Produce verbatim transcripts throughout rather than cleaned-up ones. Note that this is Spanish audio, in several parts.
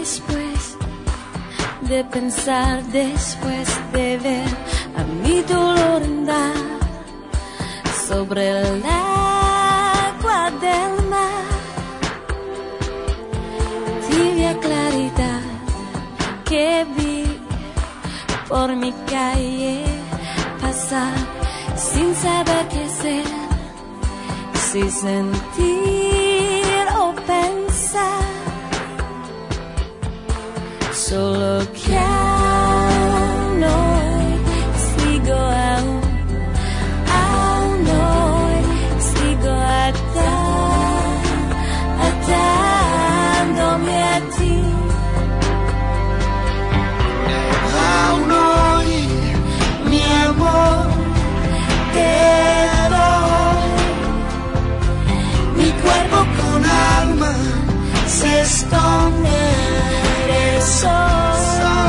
después de pensar, después de ver a mi dolor andar sobre el agua del mar. Tibia claridad que vi por mi calle pasar sin saber qué hacer, si sentir o pensar. Solo que aún hoy sigo aún, aún hoy sigo atado, atándome a ti. Aún hoy, mi amor, te doy. Mi cuerpo con alma se esconde. Sol,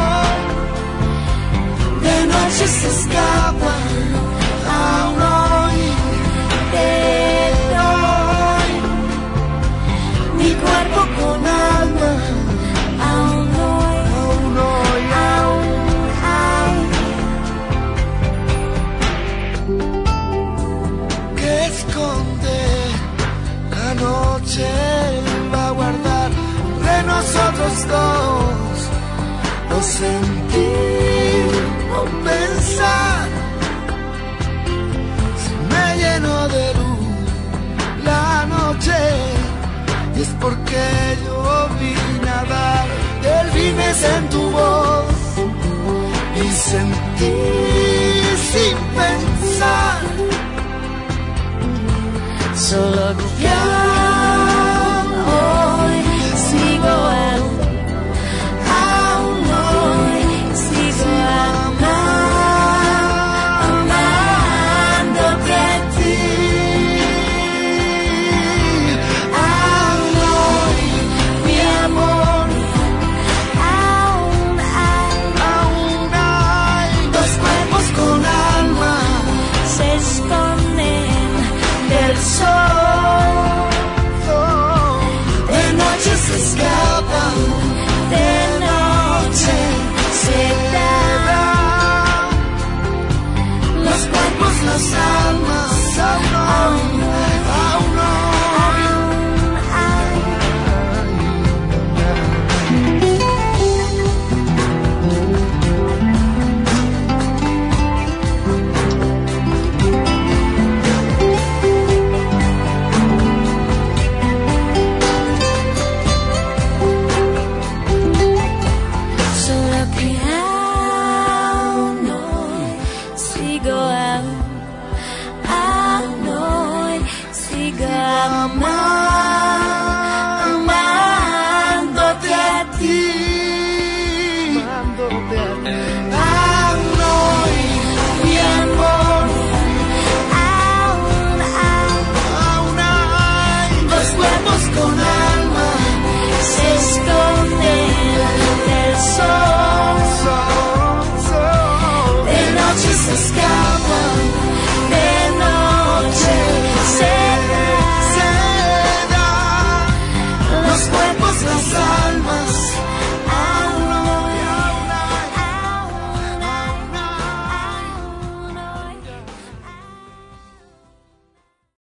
de noche se escapa, aún hoy te doy. Mi cuerpo con alma, aún hoy, aún hoy, aún, aún. Que esconde la noche va a guardar de nosotros dos, no sentir, no pensar. Si me lleno de luz la noche, y es porque yo vine a dar delfines en tu voz y sentir sin pensar. Solo que